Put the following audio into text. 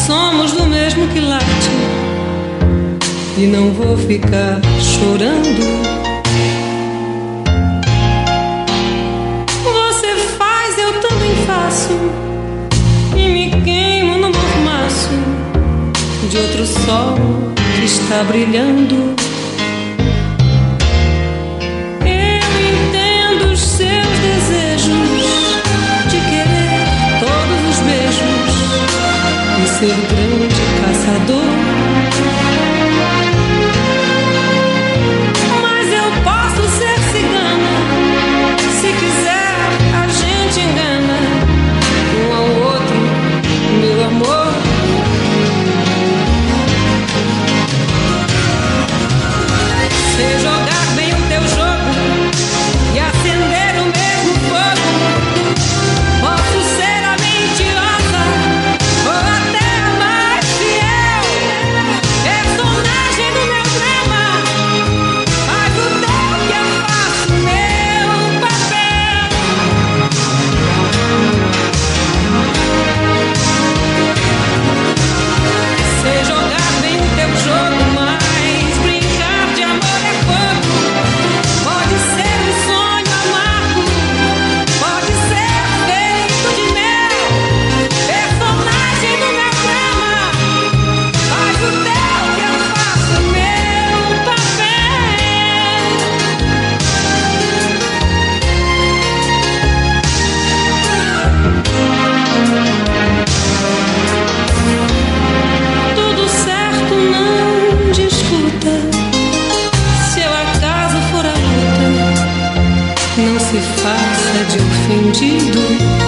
somos do mesmo quilate e não vou ficar chorando. Você faz, eu também faço, e me queimo no mormaço de outro sol que está brilhando. Eu entendo os seus desejos de querer todos os beijos e ser grande caçador. Mas eu posso ser cigana, se quiser a gente engana um ao outro, meu amor. Se jogar bem o teu jogo e acender o mesmo fogo, posso ser a mentirosa ou até a mais fiel, personagem do meu drama. Faz o teu que eu faço meu papel. Se jogar bem o teu jogo, mas brincar de amor é pouco. Pode ser um sonho amargo, pode ser feito de mel, personagem do meu drama. Faz o teu que eu faço meu papel. Tudo certo, não discuta. Se eu acaso for a luta, não se faça de ofendido.